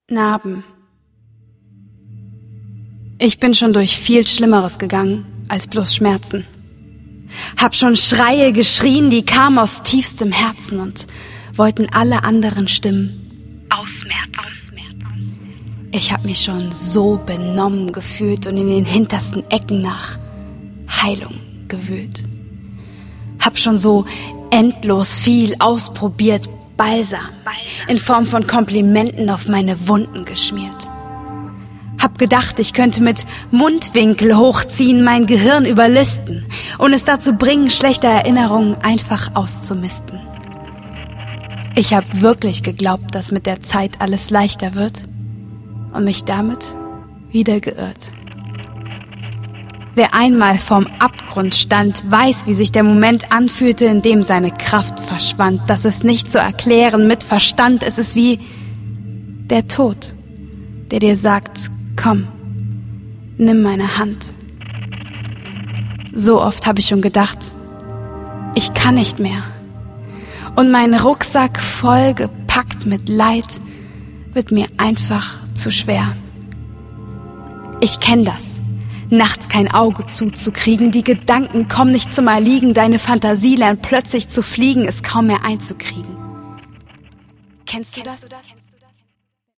Narben. Ich bin schon durch viel Schlimmeres gegangen als bloß Schmerzen. Hab schon Schreie geschrien, die kamen aus tiefstem Herzen und wollten alle anderen Stimmen ausmerzen. Ich hab mich schon so benommen gefühlt und in den hintersten Ecken nach Heilung gewühlt. Hab schon so endlos viel ausprobiert, Balsam in Form von Komplimenten auf meine Wunden geschmiert. Hab gedacht, ich könnte mit Mundwinkel hochziehen, mein Gehirn überlisten und es dazu bringen, schlechte Erinnerungen einfach auszumisten. Ich hab wirklich geglaubt, dass mit der Zeit alles leichter wird und mich damit wieder geirrt. Wer einmal vorm Abgrund stand, weiß, wie sich der Moment anfühlte, in dem seine Kraft verschwand. Das ist nicht zu erklären mit Verstand. Es ist wie der Tod, der dir sagt, komm, nimm meine Hand. So oft habe ich schon gedacht, ich kann nicht mehr. Und mein Rucksack voll gepackt mit Leid wird mir einfach zu schwer. Ich kenn das. Nachts kein Auge zuzukriegen, die Gedanken kommen nicht zum Erliegen, deine Fantasie lernt plötzlich zu fliegen, es kaum mehr einzukriegen. Kennst du das?